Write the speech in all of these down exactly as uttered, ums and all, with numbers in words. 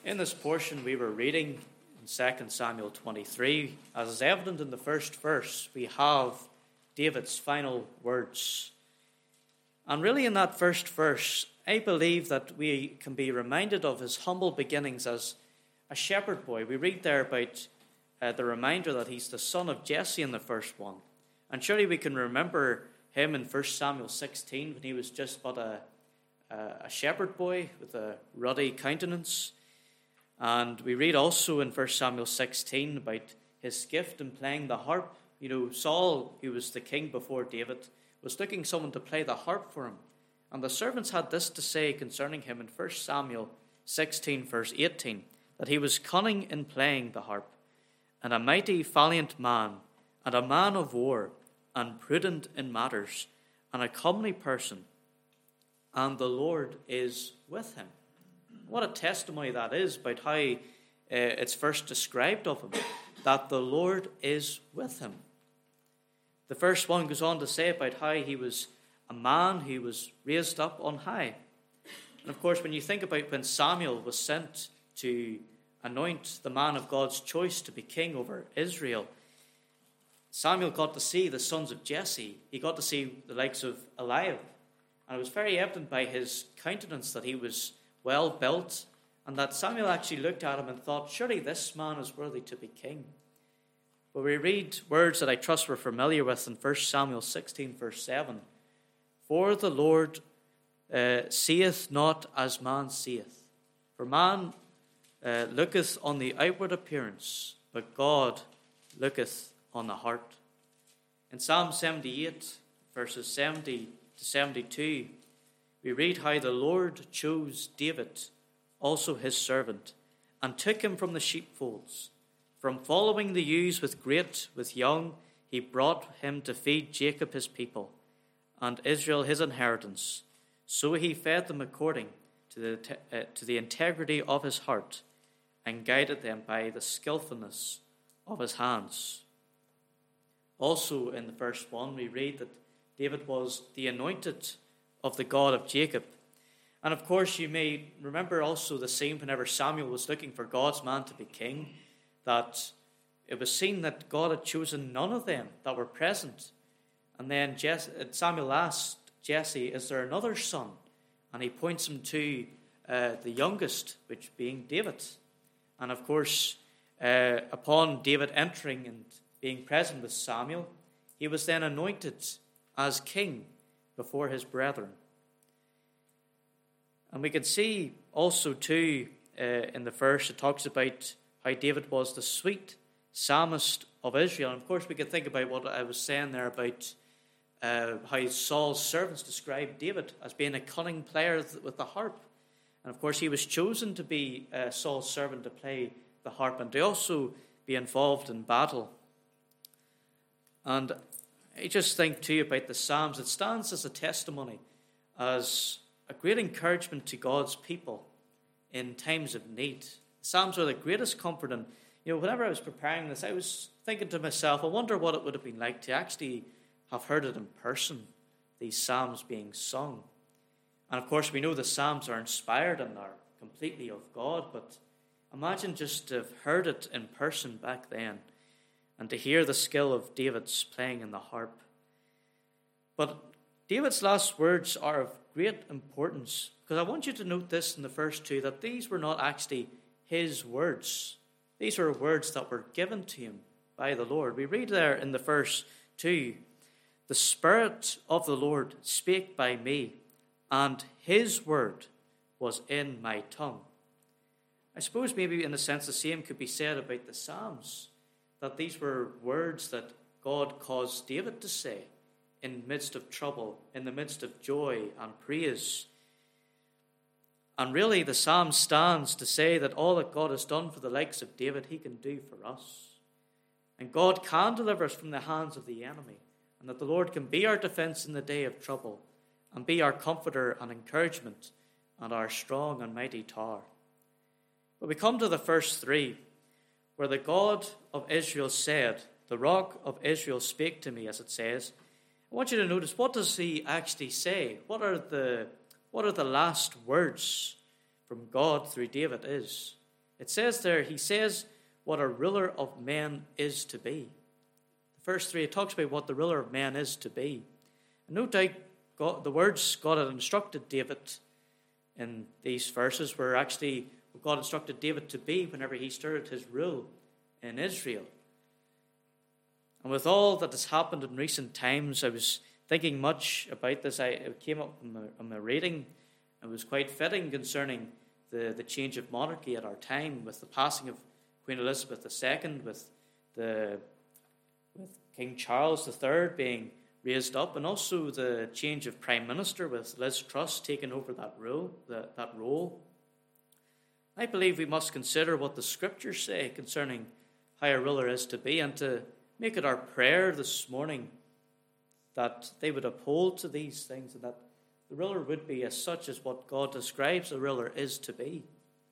In this portion we were reading in Second Samuel twenty-three, as is evident in the first verse, we have David's final words. And really in that first verse, I believe that we can be reminded of his humble beginnings as a shepherd boy. We read there about uh, the reminder that he's the son of Jesse in the first one. And surely we can remember him in First Samuel sixteen when he was just but a, a shepherd boy with a ruddy countenance. And we read also in First Samuel sixteen about his gift in playing the harp. You know, Saul, who was the king before David, was looking someone to play the harp for him. And the servants had this to say concerning him in First Samuel sixteen, verse eighteen, that he was cunning in playing the harp, and a mighty valiant man, and a man of war, and prudent in matters, and a comely person, and the Lord is with him. What a testimony that is about how uh, it's first described of him, that the Lord is with him. The first one goes on to say about how he was a man who was raised up on high. And of course, when you think about when Samuel was sent to anoint the man of God's choice to be king over Israel, Samuel got to see the sons of Jesse. He got to see the likes of Eliab. And it was very evident by his countenance that he was well built, and that Samuel actually looked at him and thought, surely this man is worthy to be king. But we read words that I trust we're familiar with in First Samuel sixteen, verse seven. For the Lord uh, seeth not as man seeth. For man uh, looketh on the outward appearance, but God looketh on the heart. In Psalm seventy-eight, verses seventy to seventy-two, we read how the Lord chose David, also his servant, and took him from the sheepfolds. From following the ewes with great, with young, he brought him to feed Jacob his people, and Israel his inheritance. So he fed them according to the, uh, to the integrity of his heart, and guided them by the skillfulness of his hands. Also in the first one, we read that David was the anointed of the God of Jacob. And of course, you may remember also the scene whenever Samuel was looking for God's man to be king, that it was seen that God had chosen none of them that were present. And then Samuel asked Jesse, is there another son? And he points him to uh, the youngest, which being David. And of course, uh, upon David entering and being present with Samuel, he was then anointed as king before his brethren. And we can see also too uh, in the verse it talks about how David was the sweet psalmist of Israel. And of course we could think about what I was saying there about uh, how Saul's servants described David as being a cunning player with the harp. And of course he was chosen to be uh, Saul's servant to play the harp and to also be involved in battle. And I just think too about the Psalms. It stands as a testimony, as a great encouragement to God's people in times of need. The Psalms are the greatest comfort. And you know, whenever I was preparing this, I was thinking to myself, I wonder what it would have been like to actually have heard it in person, these Psalms being sung. And of course, we know the Psalms are inspired and are completely of God, but imagine just to have heard it in person back then, and to hear the skill of David's playing in the harp. But David's last words are of great importance, because I want you to note this in the first two, that these were not actually his words. These were words that were given to him by the Lord. We read there in the verse two, the Spirit of the Lord spake by me, and his word was in my tongue. I suppose maybe in a sense the same could be said about the Psalms, that these were words that God caused David to say in the midst of trouble, in the midst of joy and praise. And really the Psalm stands to say that all that God has done for the likes of David, he can do for us. And God can deliver us from the hands of the enemy, and that the Lord can be our defense in the day of trouble, and be our comforter and encouragement, and our strong and mighty tower. But we come to the first three, where the God of Israel said, the rock of Israel spake to me, as it says. I want you to notice, what does he actually say? What are the, what are the last words from God through David is? It says there, he says what a ruler of men is to be. The first three, it talks about what the ruler of men is to be. And no doubt God, the words God had instructed David in these verses were actually what God instructed David to be whenever he started his rule in Israel. And with all that has happened in recent times, I was thinking much about this. I, it came up in my, in my reading. It was quite fitting concerning the, the change of monarchy at our time, with the passing of Queen Elizabeth the Second, with the with King Charles the Third being raised up, and also the change of Prime Minister with Liz Truss taking over that role. The, that role. I believe we must consider what the Scriptures say concerning how a ruler is to be, and to make it our prayer this morning that they would uphold to these things, and that the ruler would be as such as what God describes a ruler is to be.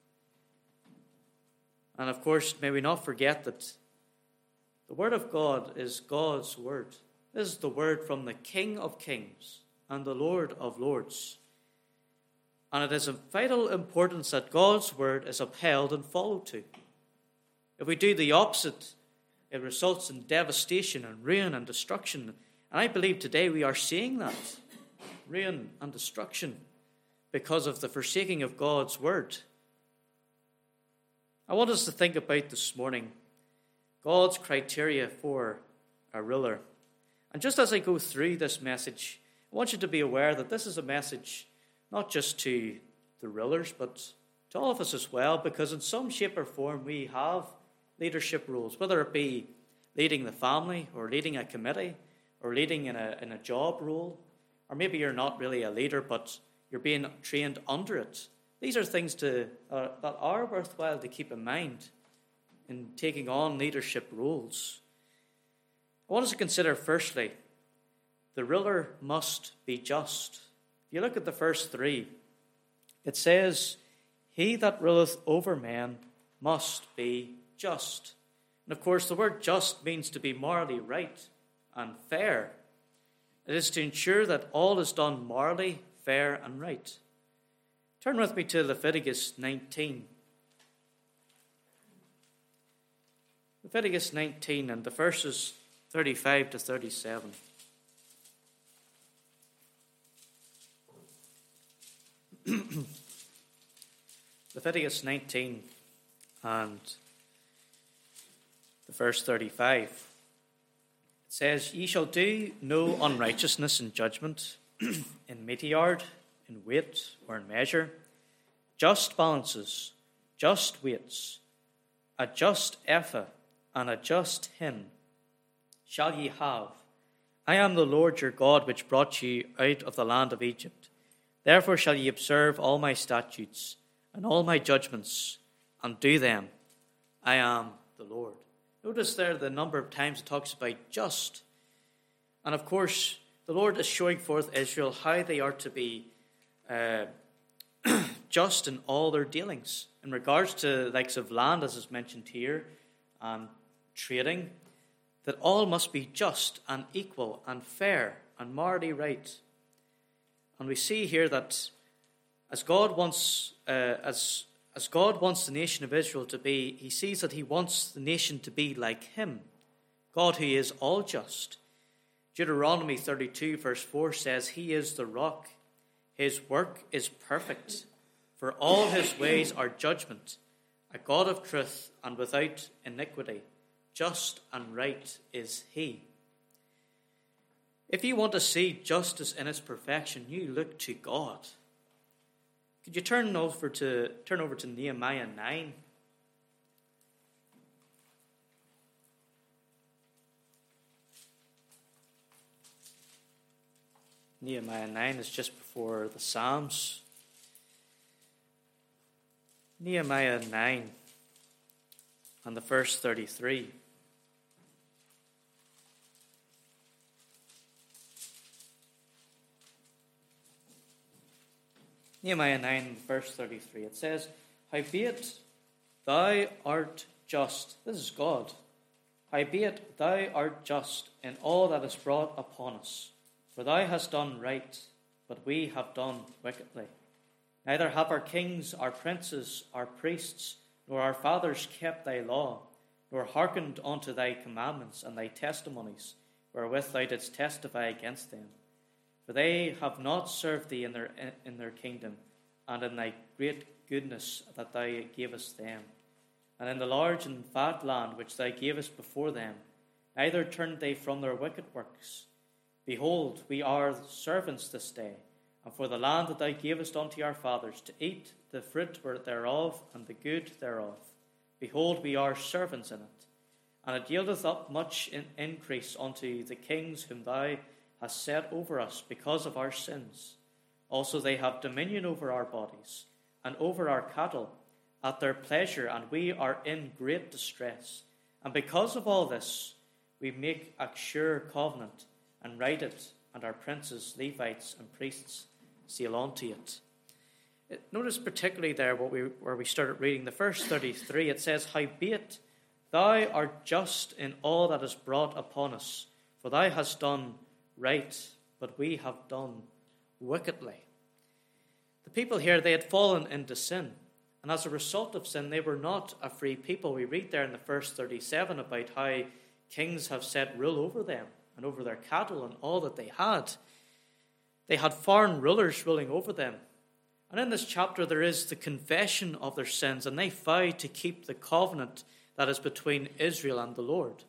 And of course, may we not forget that the Word of God is God's Word. This is the Word from the King of Kings and the Lord of Lords. And it is of vital importance that God's Word is upheld and followed to. If we do the opposite, it results in devastation and ruin and destruction. And I believe today we are seeing that. Ruin and destruction because of the forsaking of God's word. I want us to think about this morning God's criteria for a ruler. And just as I go through this message, I want you to be aware that this is a message not just to the rulers, but to all of us as well, because in some shape or form we have leadership roles, whether it be leading the family or leading a committee or leading in a, in a job role. Or maybe you're not really a leader, but you're being trained under it. These are things to, uh, that are worthwhile to keep in mind in taking on leadership roles. I want us to consider, firstly, the ruler must be just. If you look at the first three, it says, "He that ruleth over men must be just." And of course, the word just means to be morally right and fair. It is to ensure that all is done morally, fair, and right. Turn with me to Leviticus nineteen. Leviticus nineteen and the verses thirty-five to thirty-seven. Leviticus nineteen and the verse thirty-five. It says, "Ye shall do no unrighteousness in judgment, in meteyard, in weight, or in measure. Just balances, just weights, a just ephah, and a just hin shall ye have. I am the Lord your God, which brought you out of the land of Egypt. Therefore shall ye observe all my statutes and all my judgments, and do them. I am the Lord." Notice there the number of times it talks about just. And of course, the Lord is showing forth Israel how they are to be uh, just in all their dealings. In regards to the likes of land, as is mentioned here, and trading, that all must be just and equal and fair and morally right. And we see here that as God wants, uh, as As God wants the nation of Israel to be, he sees that he wants the nation to be like him, God who is all just. Deuteronomy thirty-two verse four says, "He is the rock, his work is perfect, for all his ways are judgment, a God of truth and without iniquity, just and right is he." If you want to see justice in its perfection, you look to God. Could you turn over to turn over to Nehemiah nine? Nehemiah nine is just before the Psalms. Nehemiah nine and the verse thirty-three. Nehemiah nine, verse thirty-three, it says, "Howbeit thou art just." This is God. "Howbeit thou art just in all that is brought upon us. For thou hast done right, but we have done wickedly. Neither have our kings, our princes, our priests, nor our fathers kept thy law, nor hearkened unto thy commandments and thy testimonies, wherewith thou didst testify against them. For they have not served thee in their, in their kingdom, and in thy great goodness that thou gavest them, and in the large and fat land which thou gavest before them, neither turned they from their wicked works. Behold, we are servants this day, and for the land that thou gavest unto our fathers, to eat the fruit thereof and the good thereof. Behold, we are servants in it, and it yieldeth up much in increase unto the kings whom thou hast set over us because of our sins. Also they have dominion over our bodies, and over our cattle, at their pleasure, and we are in great distress. And because of all this, we make a sure covenant, and write it, and our princes, Levites, and priests seal unto it. Notice particularly there what we, where we started reading the verse thirty-three. It says, Howbeit thou art just in all that is brought upon us, for thou hast done right, but we have done wickedly. The people here, they had fallen into sin, and as a result of sin, they were not a free people. We read there in the verse thirty-seven about how kings have set rule over them and over their cattle and all that they had. They had foreign rulers ruling over them. And in this chapter, there is the confession of their sins, and they vow to keep the covenant that is between Israel and the Lord.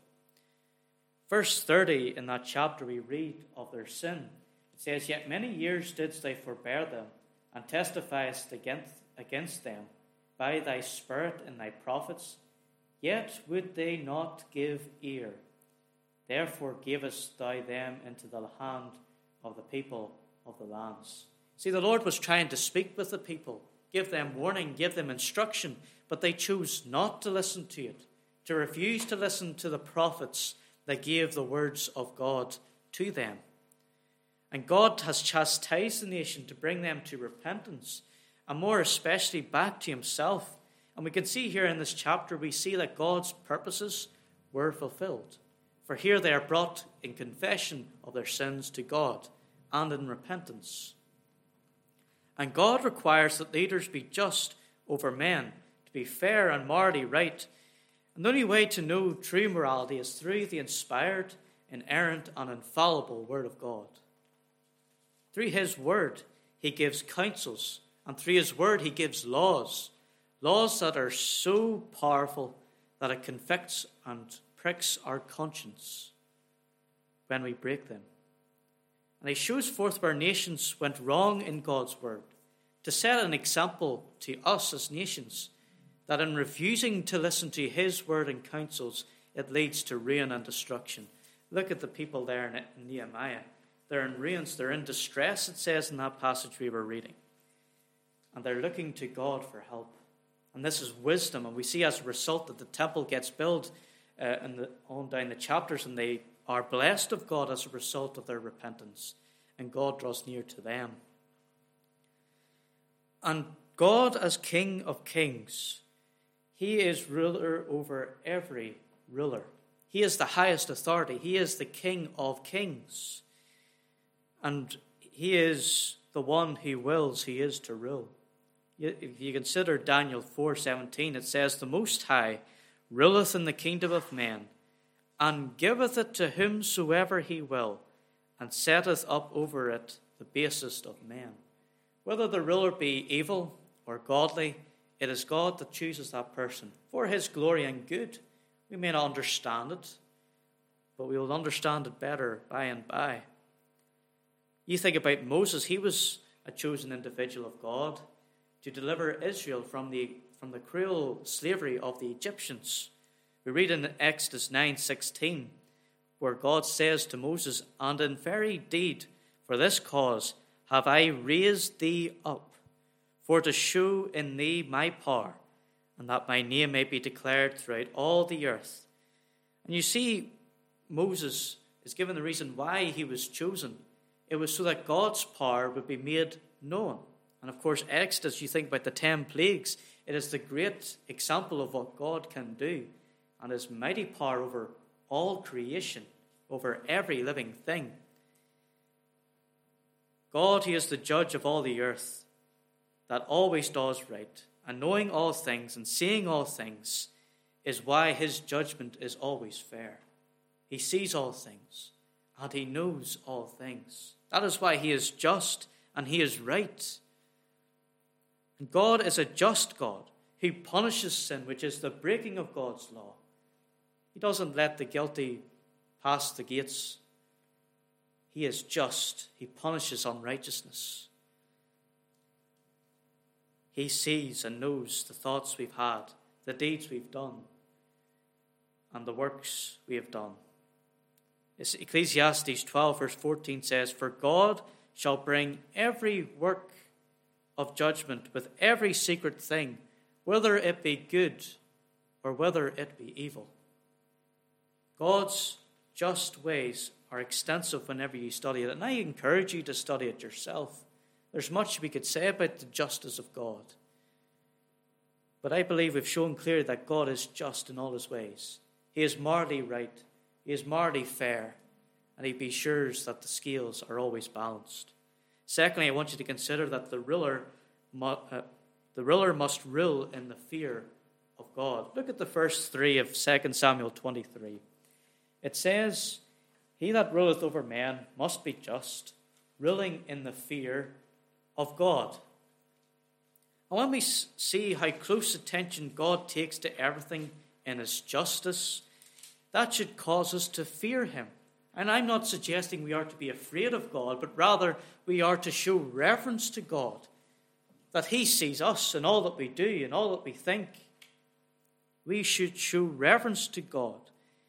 Verse thirty in that chapter, we read of their sin. It says, Yet many years didst thou forbear them, and testifiest against, against them by thy spirit and thy prophets, yet would they not give ear. Therefore gavest thou them into the hand of the people of the lands. See, the Lord was trying to speak with the people, give them warning, give them instruction, but they chose not to listen to it, to refuse to listen to the prophets that gave the words of God to them. And God has chastised the nation to bring them to repentance, and more especially back to himself. And we can see here in this chapter, we see that God's purposes were fulfilled. For here they are brought in confession of their sins to God and in repentance. And God requires that leaders be just over men, to be fair and morally right. And the only way to know true morality is through the inspired, inerrant, and infallible Word of God. Through his Word, he gives counsels, and through his Word, he gives laws. Laws that are so powerful that it convicts and pricks our conscience when we break them. And he shows forth where nations went wrong in God's word, to set an example to us as nations, that in refusing to listen to his word and counsels, it leads to ruin and destruction. Look at the people there in Nehemiah. They're in ruins, they're in distress, it says in that passage we were reading. And they're looking to God for help. And this is wisdom, and we see as a result that the temple gets built uh, in the, on down the chapters, and they are blessed of God as a result of their repentance, and God draws near to them. And God, as King of kings, he is ruler over every ruler. He is the highest authority. He is the King of kings. And he is the one who wills, he is to rule. If you consider Daniel four seventeen, it says, The Most High ruleth in the kingdom of men, and giveth it to whomsoever he will, and setteth up over it the basest of men. Whether the ruler be evil or godly, it is God that chooses that person for his glory and good. We may not understand it, but we will understand it better by and by. You think about Moses, he was a chosen individual of God to deliver Israel from the, from the cruel slavery of the Egyptians. We read in Exodus nine sixteen, where God says to Moses, And in very deed for this cause have I raised thee up, for to shew in thee my power, and that my name may be declared throughout all the earth. And you see, Moses is given the reason why he was chosen. It was so that God's power would be made known. And of course, Exodus, you think about the ten plagues, it is the great example of what God can do and his mighty power over all creation, over every living thing. God, he is the judge of all the earth, that always does right, and knowing all things and seeing all things is why his judgment is always fair. He sees all things and he knows all things. That is why he is just and he is right. And God is a just God. He punishes sin, which is the breaking of God's law. He doesn't let the guilty pass the gates. He is just. He punishes unrighteousness. He sees and knows the thoughts we've had, the deeds we've done, and the works we have done. Ecclesiastes twelve verse fourteen says, "For God shall bring every work of judgment with every secret thing, whether it be good or whether it be evil." God's just ways are extensive whenever you study it, and I encourage you to study it yourself. There's much we could say about the justice of God. But I believe we've shown clearly that God is just in all his ways. He is morally right. He is morally fair. And he be sure that the scales are always balanced. Secondly, I want you to consider that the ruler, uh, the ruler must rule in the fear of God. Look at the first three of Second Samuel twenty-three. It says, "He that ruleth over men must be just, ruling in the fear of God." And when we see how close attention God takes to everything in his justice, that should cause us to fear him. And I'm not suggesting we are to be afraid of God, but rather we are to show reverence to God, that he sees us in all that we do and all that we think. We should show reverence to God,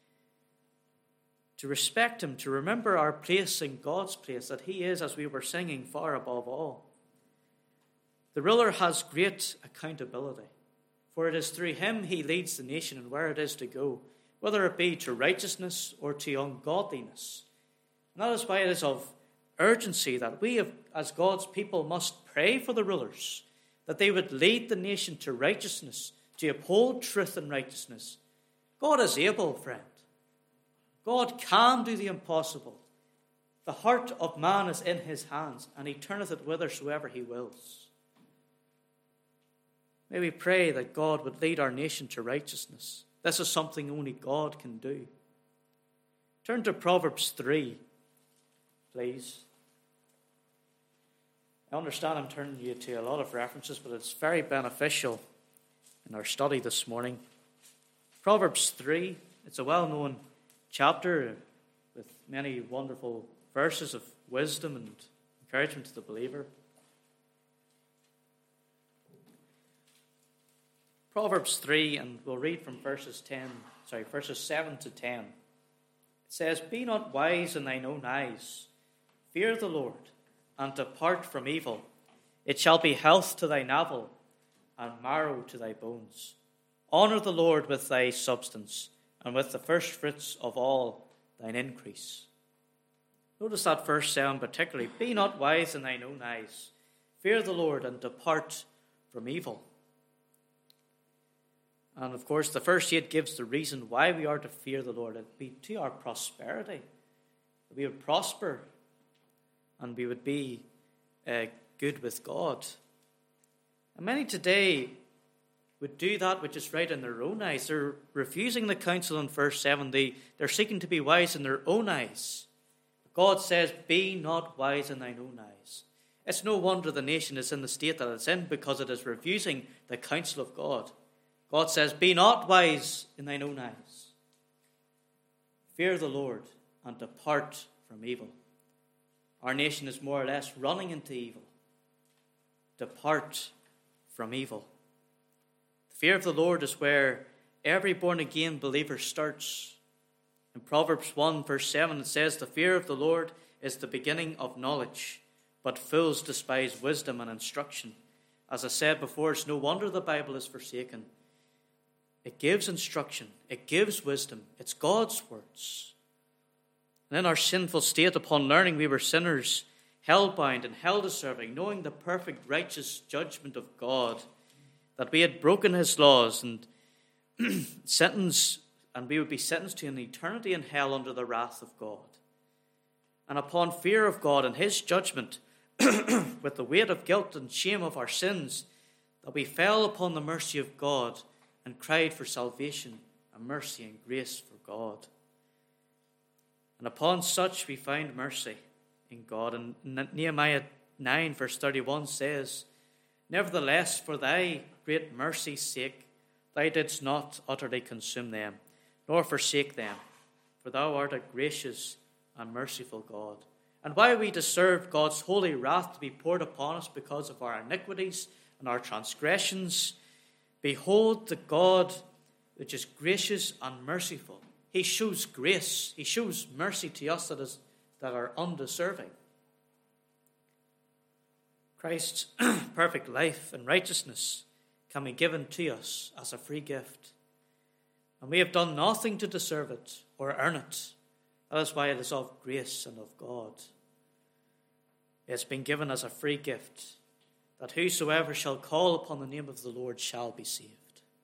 to respect him, to remember our place in God's place, that he is, as we were singing, far above all. The ruler has great accountability, for it is through him he leads the nation and where it is to go, whether it be to righteousness or to ungodliness. And that is why it is of urgency that we, have, as God's people, must pray for the rulers, that they would lead the nation to righteousness, to uphold truth and righteousness. God is able, friend. God can do the impossible. The heart of man is in his hands, and he turneth it whithersoever he wills. May we pray that God would lead our nation to righteousness. This is something only God can do. Turn to Proverbs three, please. I understand I'm turning you to a lot of references, but it's very beneficial in our study this morning. Proverbs three, it's a well-known chapter with many wonderful verses of wisdom and encouragement to the believer. Proverbs three, and we'll read from verses ten, sorry, verses seven to ten. It says, "Be not wise in thine own eyes. Fear the Lord, and depart from evil. It shall be health to thy navel, and marrow to thy bones. Honour the Lord with thy substance, and with the first fruits of all thine increase." Notice that verse seven particularly. Be not wise in thine own eyes. Fear the Lord, and depart from evil. And of course, the first eight gives the reason why we are to fear the Lord. It would be to our prosperity. That we would prosper and we would be uh, good with God. And many today would do that which is right in their own eyes. They're refusing the counsel in verse seven. They, they're seeking to be wise in their own eyes. God says, be not wise in thine own eyes. It's no wonder the nation is in the state that it's in, because it is refusing the counsel of God. God says, be not wise in thine own eyes. Fear the Lord and depart from evil. Our nation is more or less running into evil. Depart from evil. The fear of the Lord is where every born-again believer starts. In Proverbs one, verse seven, it says, the fear of the Lord is the beginning of knowledge, but fools despise wisdom and instruction. As I said before, it's no wonder the Bible is forsaken. It gives instruction. It gives wisdom. It's God's words. And in our sinful state, upon learning we were sinners, hell-bound and hell-deserving, knowing the perfect righteous judgment of God, that we had broken his laws and sentenced, and we would be sentenced to an eternity in hell under the wrath of God. And upon fear of God and his judgment, with the weight of guilt and shame of our sins, that we fell upon the mercy of God and cried for salvation and mercy and grace for God. And upon such we find mercy in God. And Nehemiah nine verse thirty-one says, Nevertheless, for thy great mercy's sake, thou didst not utterly consume them, nor forsake them, for thou art a gracious and merciful God. And while we deserve God's holy wrath to be poured upon us because of our iniquities and our transgressions, behold the God which is gracious and merciful. He shows grace. He shows mercy to us that, is, that are undeserving. Christ's perfect life and righteousness can be given to us as a free gift. And we have done nothing to deserve it or earn it. That is why it is of grace and of God. It has been given as a free gift, that whosoever shall call upon the name of the Lord shall be saved.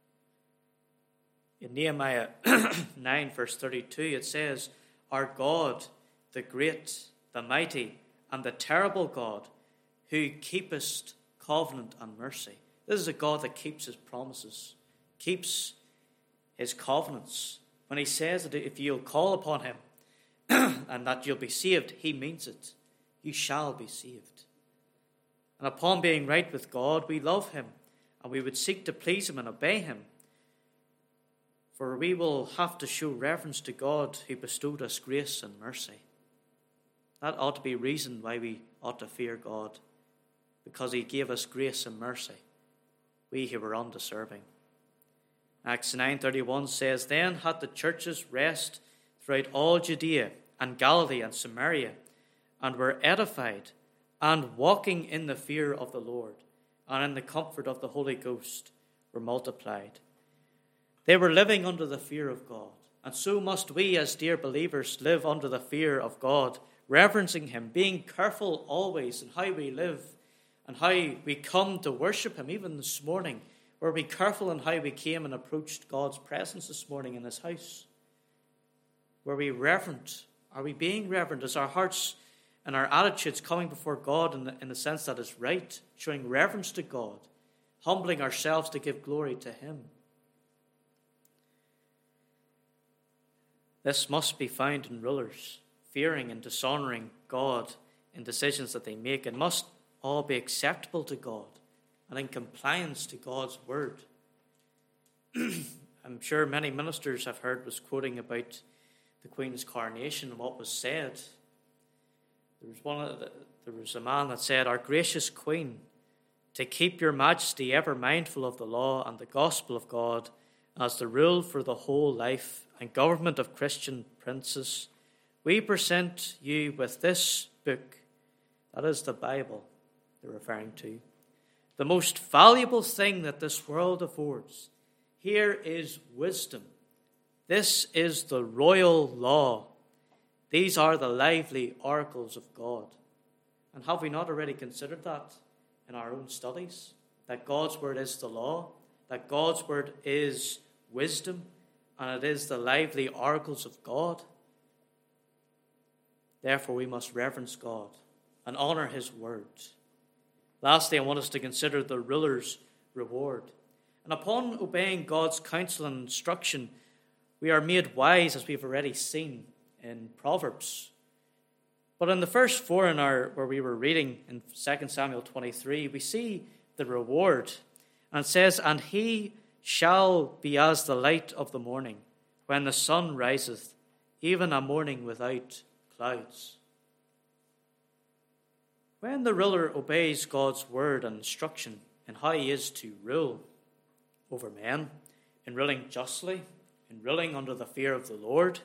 In Nehemiah nine verse thirty-two it says, Our God, the great, the mighty, and the terrible God, who keepest covenant and mercy. This is a God that keeps his promises, keeps his covenants. When he says that if you'll call upon him and that you'll be saved, he means it. You shall be saved. And upon being right with God, we love him, and we would seek to please him and obey him. For we will have to show reverence to God who bestowed us grace and mercy. That ought to be reason why we ought to fear God, because he gave us grace and mercy, we who were undeserving. Acts nine thirty-one says, Then had the churches rest throughout all Judea and Galilee and Samaria, and were edified, and walking in the fear of the Lord, and in the comfort of the Holy Ghost, were multiplied. They were living under the fear of God, and so must we as dear believers live under the fear of God, reverencing him, being careful always in how we live and how we come to worship him. Even this morning, were we careful in how we came and approached God's presence this morning in his house? Were we reverent? Are we being reverent? Is our hearts and our attitudes coming before God in the, in the sense that is right, showing reverence to God, humbling ourselves to give glory to him? This must be found in rulers, fearing and dishonoring God in decisions that they make. It must all be acceptable to God and in compliance to God's word. I'm sure many ministers have heard was quoting about the Queen's coronation and what was said. There was one. The, there was a man that said, Our gracious Queen, to keep your majesty ever mindful of the law and the gospel of God as the rule for the whole life and government of Christian princes, we present you with this book, that is the Bible they're referring to, the most valuable thing that this world affords. Here is wisdom. This is the royal law. These are the lively oracles of God. And have we not already considered that in our own studies? That God's word is the law, that God's word is wisdom, and it is the lively oracles of God. Therefore, we must reverence God and honor his word. Lastly, I want us to consider the ruler's reward. And upon obeying God's counsel and instruction, we are made wise, as we've already seen in Proverbs. But in the first four in our where we were reading in Second Samuel twenty-three, we see the reward. And it says, And he shall be as the light of the morning, when the sun riseth, even a morning without clouds. When the ruler obeys God's word and instruction in how he is to rule over men, in ruling justly, in ruling under the fear of the Lord,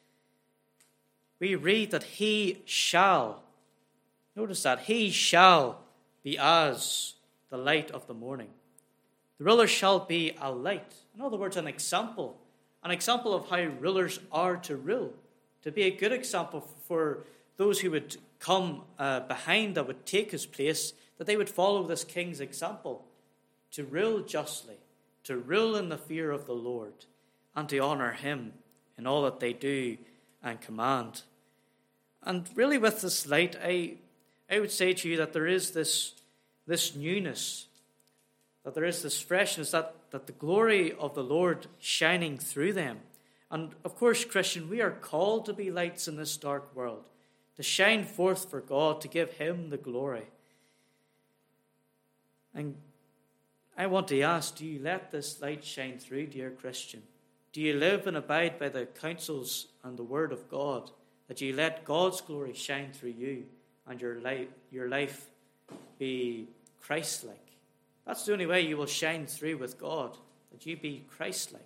we read that he shall, notice that, he shall be as the light of the morning. The ruler shall be a light. In other words, an example. An example of how rulers are to rule. To be a good example for those who would come uh, behind, that would take his place, that they would follow this king's example. To rule justly. To rule in the fear of the Lord. And to honor him in all that they do and command. And really with this light, I, I would say to you that there is this, this newness that there is this freshness, that, that the glory of the Lord shining through them. And of course, Christian, we are called to be lights in this dark world, to shine forth for God, to give him the glory. And I want to ask, do you let this light shine through, dear Christian? Do you live and abide by the counsels and the word of God, that you let God's glory shine through you and your life, your life be Christ-like? That's the only way you will shine through with God, that you be Christ-like.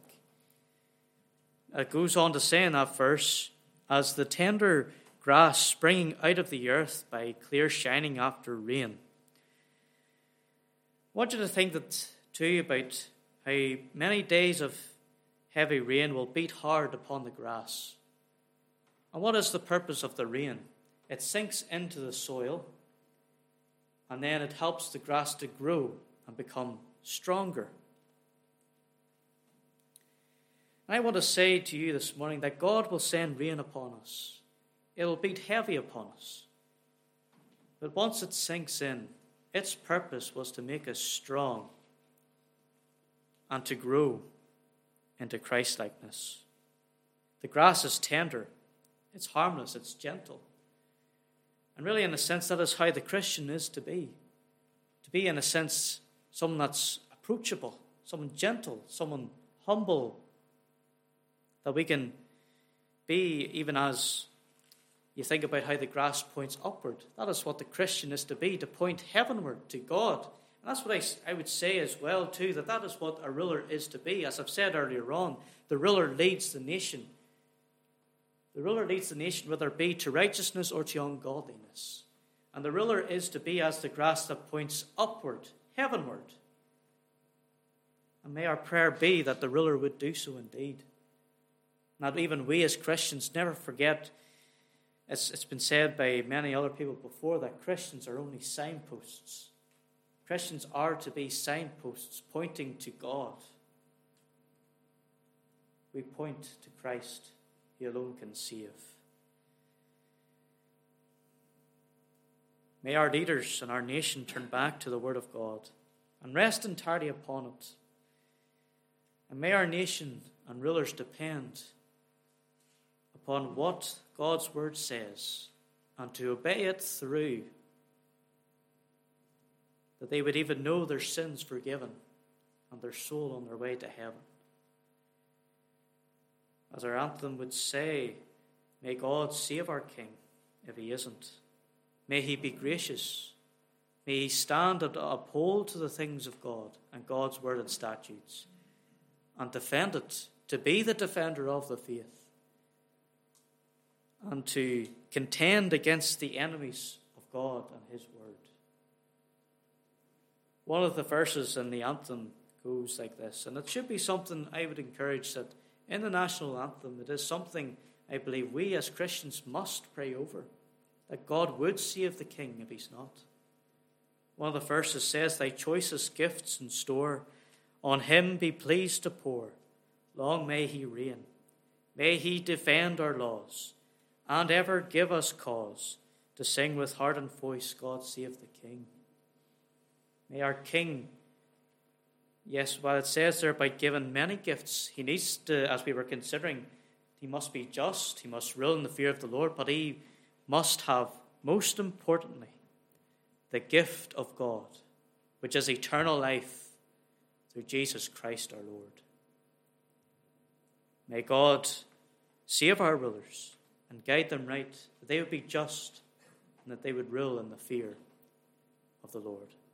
It goes on to say in that verse, as the tender grass springing out of the earth by clear shining after rain. I want you to think that too about how many days of heavy rain will beat hard upon the grass. And what is the purpose of the rain? It sinks into the soil, and then it helps the grass to grow and become stronger. And I want to say to you this morning that God will send rain upon us. It will beat heavy upon us. But once it sinks in, its purpose was to make us strong and to grow into Christ-likeness. The grass is tender, it's harmless, it's gentle. And really, in a sense, that is how the Christian is to be. To be, in a sense, someone that's approachable, someone gentle, someone humble, that we can be even as you think about how the grass points upward. That is what the Christian is to be, to point heavenward to God. And that's what I, I would say as well, too, that that is what a ruler is to be. As I've said earlier on, the ruler leads the nation. The ruler leads the nation, whether it be to righteousness or to ungodliness. And the ruler is to be as the grass that points upward, heavenward. And may our prayer be that the ruler would do so indeed. Not even we as Christians never forget, it's, it's been said by many other people before, that Christians are only signposts. Christians are to be signposts pointing to God. We point to Christ. He alone can save. May our leaders and our nation turn back to the Word of God and rest entirely upon it. And may our nation and rulers depend upon what God's Word says and to obey it through, that they would even know their sins forgiven and their soul on their way to heaven. As our anthem would say, may God save our King if he isn't. May he be gracious. May he stand and uphold to the things of God and God's word and statutes and defend it, to be the defender of the faith and to contend against the enemies of God and his word. One of the verses in the anthem goes like this, and it should be something I would encourage that in the national anthem, it is something I believe we as Christians must pray over, that God would save the King if he's not. One of the verses says, thy choicest gifts in store, on him be pleased to pour. Long may he reign. May he defend our laws, and ever give us cause to sing with heart and voice, God save the King. May our King, yes, while it says there about giving many gifts, he needs to, as we were considering, he must be just, he must rule in the fear of the Lord, but he must have, most importantly, the gift of God, which is eternal life through Jesus Christ our Lord. May God save our rulers and guide them right, that they would be just and that they would rule in the fear of the Lord.